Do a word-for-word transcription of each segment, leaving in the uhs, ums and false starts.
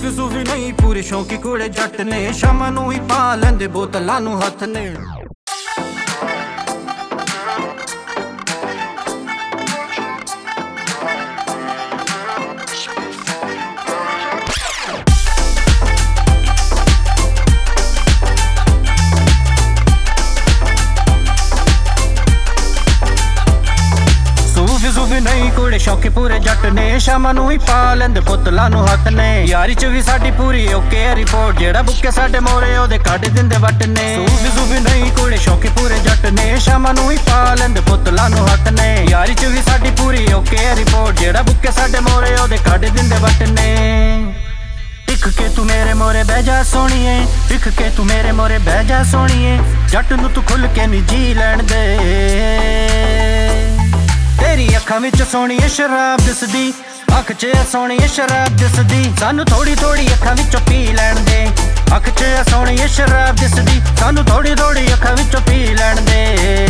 सूफी सूफी नहीं पूरे शौकी कुड़े जट ने शामा नू ही पा लेंदे बोतलां नू हथ ने। सूफी नहीं कुड़े शौकी पूरे जट ने शामा नू ही पा लेंदे बोतलां नू हथ ने। यारी च भी साडी पूरी ओके रिपोर्ट जेड़ा बुके साडे मोरे ओदे कढ दिंदे वट ने। सूफी सूफी नहीं कुड़े शौकी पूरे जट ने शामा नू ही पा लेंदे बोतलां नू हथ ने। यारी च भी साडी पूरी ओके रिपोर्ट जेड़ा बुके साडे मोरे ओदे कढ दिंदे वट ने। टिक के तू मेरे मोरे बह जा सोहणीए, टिक के तू मेरे मोरे बह जा सोहणीए, जट नू तू खुल के नी जी लैण दे। तेरी अखां विच सोहणीए शराब दिसदी, अख च सोहणीए शराब दिसदी, सानू थोड़ी थोड़ी अखां विचों पी लैण दे। अख च सोहणीए शराब दिसदी, सानू थोड़ी थोड़ी अखां विचों पी लैण दे।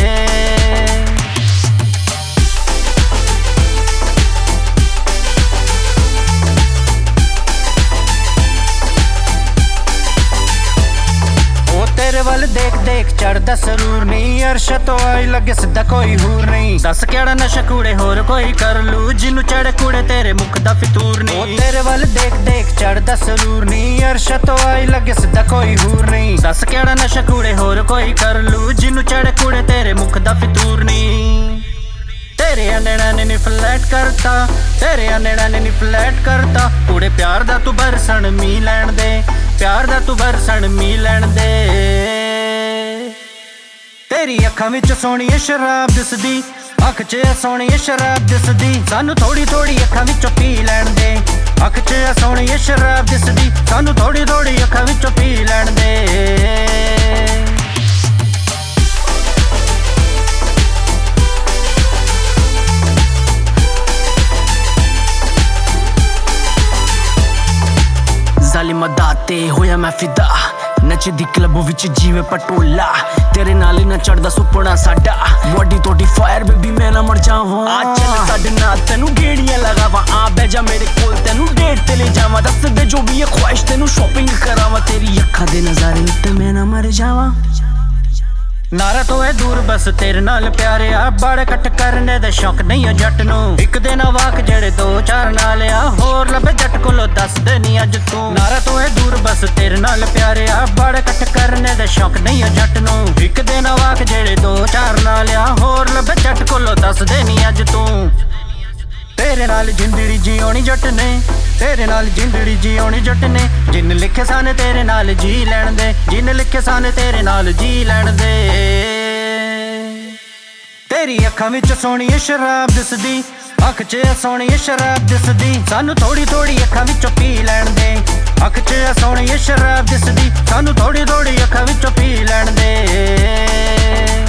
तेरे वल देख देख चढ़दा सरूर नहीं, अर्श तो आई लगे सीधा कोई हूर नहीं। दस केड़ा नशा कूड़े होर कोई कर लू, जिन्नू चढ़े कूड़े तेरे मुख दा फितूर नहीं। तेरे वल देख देख चढ़दा सरूर नहीं, अर्श तो आई लगे सीधा कोई हूर नहीं। दस केड़ा नशा कूड़े होर कोई कर लू, जिन्नू चढ़े कूड़े तेरे मुख दा फितूर नहीं। तेरे अनेड़ा ने नी फ्लैट करता, तेरे अनेड़ा ने नी फ्लैट करता, कूड़े प्यार दा तू बरसण मी लैण दे, प्यार दा तू बरसण मी लैण दे। तेरी अखां विच सोहणीए शराब दिसदी, अख च सोहणीए शराब दिसदी, सानू थोड़ी थोड़ी अखां विचों पी लैण दे। अख च सोहणीए शराब दिसदी, सानू थोड़ी थोड़ी अखां विचों पी लैण दे। ज़ालिमा दाते होया मैं फिदा, नचदी क्लब विच जीवे पटोला, तेरे नाल ना चढ़दा सुपना साडा। बॉडी तोड़ी फायर बेबी मैं ना मर जावां, आ चल साडे नाल तेनू गेड़ियां लगावां। आ बह जा मेरे कोल तेनू डेट ते ले जावां, दस दे जो भी है ख्वाहिश तेनू शॉपिंग करावां। तेरी अखां दे नज़ारे उत्ते मैं ना मर जावां। नारा तो है दूर बस तेरे नाल प्यारे आ, बड़ कट करने दे शौक नहीं है जट नू। एक दिन वाक जेड़े दो चार नाल आ, होर लबे जट कोलो दस दे नी अज तू। नारा तो है दूर बस तेरे नाल प्यारे आ, बड़ कट करने दे शौक नहीं है जट नू। एक दिन वाक जेड़े दो चार नाल आ, होर लबे जट कोलो दस दे नी अज तू। तेरे नाल जिंदड़ी जीनी जट ने, तेरे नाल जिंदड़ी जीनी जट ने, जिन लिखे सन तेरे नाल जी लैण दे, जिन लिखे सन तेरे नाल जी लैण दे। तेरी अखां विच सोहणीए शराब दिसदी, अख च सोहणीए शराब दिसदी, सानू थोड़ी थोड़ी अखां विचों पी लैण दे। अख च सोहणीए शराब दिसदी, सानू थोड़ी थोड़ी अखां विचों पी लैण दे।